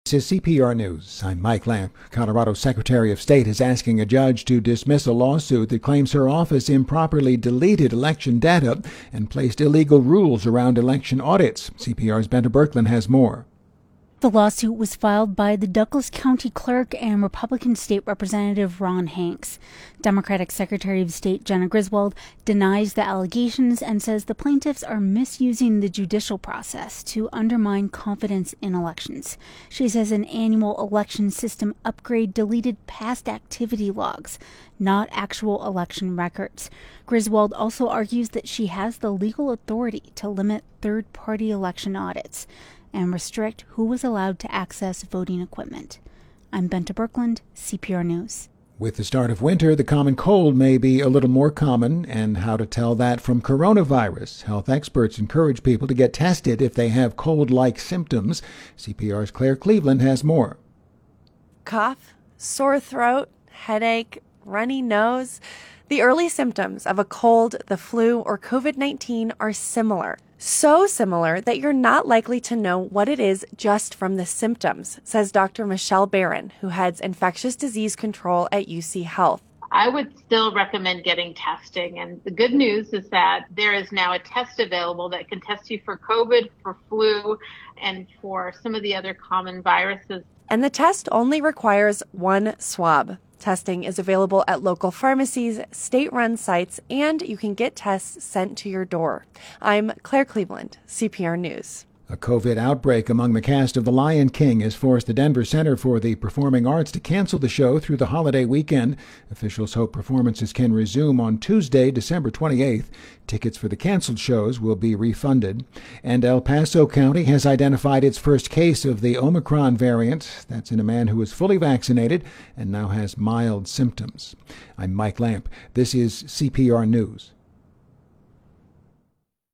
This is CPR News. I'm Mike Lamp. Colorado Secretary of State is asking a judge to dismiss a lawsuit that claims her office improperly deleted election data and placed illegal rules around election audits. CPR's Benta Birkeland has more. The lawsuit was filed by the Douglas County Clerk and Republican State Representative Ron Hanks. Democratic Secretary of State Jena Griswold denies the allegations and says the plaintiffs are misusing the judicial process to undermine confidence in elections. She says an annual election system upgrade deleted past activity logs, not actual election records. Griswold also argues that she has the legal authority to limit third-party election audits and restrict who was allowed to access voting equipment. I'm Benta Birkeland, CPR News. With the start of winter, the common cold may be a little more common, and how to tell that from coronavirus. Health experts encourage people to get tested if they have cold-like symptoms. CPR's Claire Cleveland has more. Cough, sore throat, headache, runny nose. The early symptoms of a cold, the flu, or COVID-19 are similar. So similar that you're not likely to know what it is just from the symptoms, says Dr. Michelle Barron, who heads infectious disease control at UC Health. I would still recommend getting testing. And the good news is that there is now a test available that can test you for COVID, for flu, and for some of the other common viruses. And the test only requires one swab. Testing is available at local pharmacies, state-run sites, and you can get tests sent to your door. I'm Claire Cleveland, CPR News. A COVID outbreak among the cast of The Lion King has forced the Denver Center for the Performing Arts to cancel the show through the holiday weekend. Officials hope performances can resume on Tuesday, December 28th. Tickets for the canceled shows will be refunded. And El Paso County has identified its first case of the Omicron variant. That's in a man who was fully vaccinated and now has mild symptoms. I'm Mike Lamp. This is CPR News.